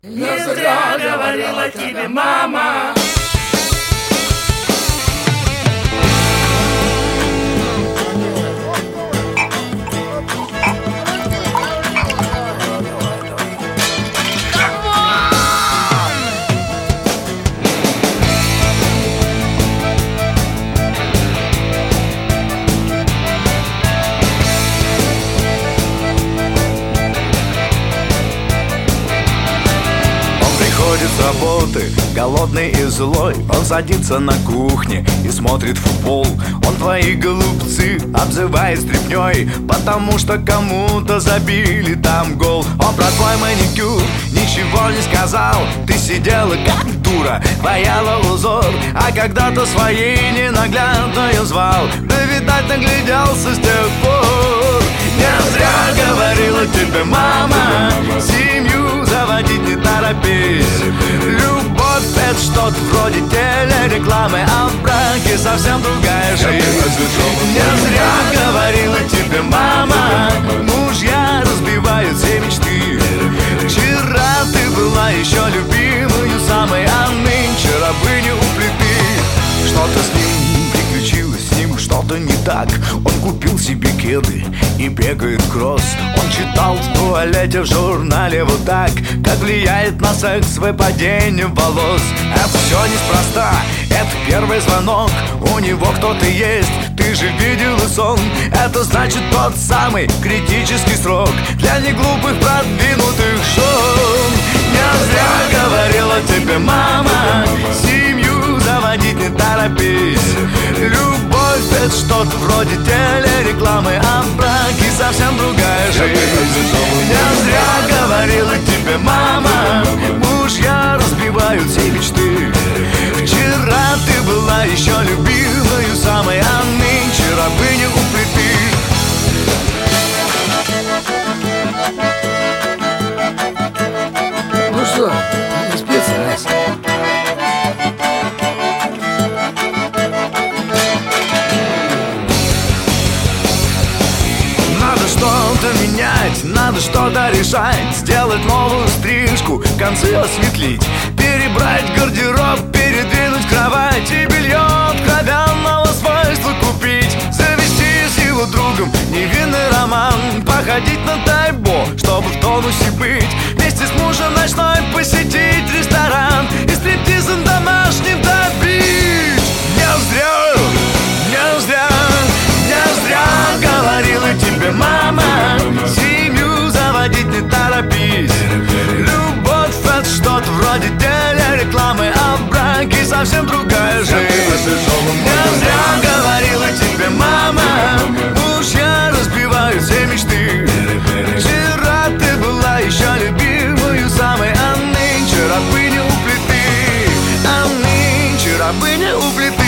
Не зря говорила тебе мама. Приходит с работы, голодный и злой. Он садится на кухне и смотрит футбол. Он твои голубцы обзывает стряпнёй, потому что кому-то забили там гол. Он про твой маникюр ничего не сказал. Ты сидела как дура, бояла узор, а когда-то своей ненаглядную звал. Да, видать, нагляделся с тех пор. Не зря говорила тебе мама, семью заводить не торопись. Любовь — это что-то вроде телерекламы, а в браке совсем другая жизнь. Не зря говорила тебе мама, мужья разбивают все мечты. Вчера ты была еще любимою самой, а нынче рабыня у плиты. Что-то с ним приключилось, с ним что-то не так. Он купил себе кеды и бегает кросс. Он читал в туалете в журнале вот так, как влияет на секс выпадение волос. Это все неспроста, это первый звонок. У него кто-то есть, ты же видела сон. Это значит тот самый критический срок для неглупых продвинутых жен. Не зря говорила тебе мама, семью заводить не торопись. Любовь — это что-то вроде телерекламы, а в браке совсем другая жизнь. Не зря говорила тебе мама, мужья разбивают все мечты. Вчера ты была еще любимою самой, а нынче рабыня у плиты. Ну что, не спится, Настя? Надо что-то менять, надо что-то решать. Сделать новую стрижку, концы осветлить, перебрать гардероб, передвинуть кровать и белье откровенного свойства купить. Завести с его другом невинный роман, походить на тайбо, чтобы в тонусе быть. Вместе с мужем ночной посетить ресторан и стриптизом домашним добить. Не зря, не зря, не зря говорила тебе мама, семью заводить не торопись. Любовь — это что-то вроде телерекламы, а в браке совсем другая жизнь. Не зря говорила тебе мама, мужья разбивают все мечты. Вчера ты была еще любимою самой, а нынче рабыня у плиты. А нынче рабыня у плиты.